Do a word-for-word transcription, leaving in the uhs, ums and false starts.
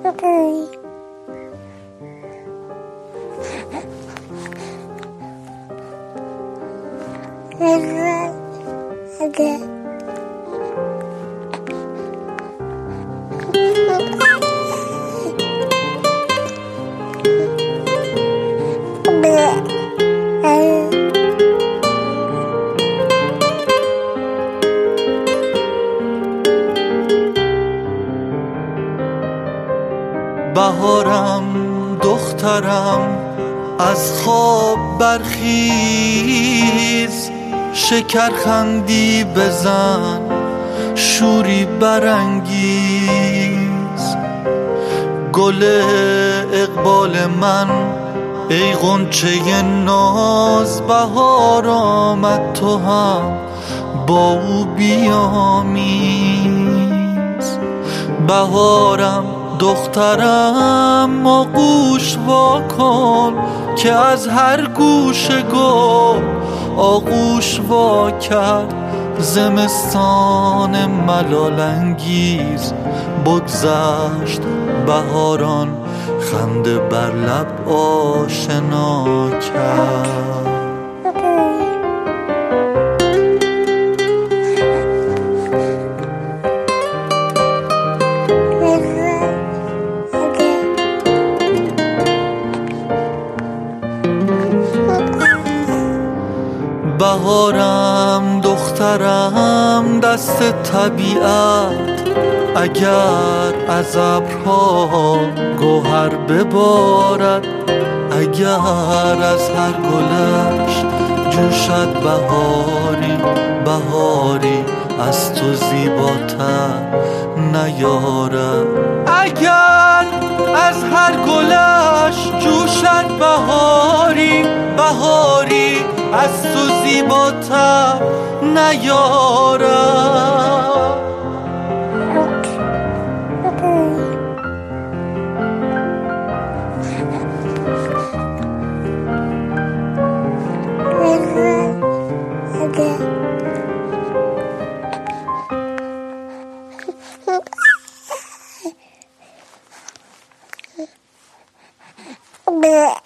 بهارم دخترم از خواب برخیز، شکر خندی بزن شوری برانگیز. گل اقبال من ای غنچه ناز، بهار آمد تو هم با او بیامیز. بهارم دخترم آغوش وا کن که از هر گوشه گل آغوش وا کرد زمستان ملال انگیز. بگذشت بهاران خنده بر لب آشنا کرد. بهارم دخترم دست طبیعت اگر از ابرها گوهر ببارد، اگر از هر گلش جوشد بهاری، بهاری از تو زیباتر نیارد. اگر از هر گلش جوشد بهاری، بهاری از تو زیباتر نیارد. Bleh.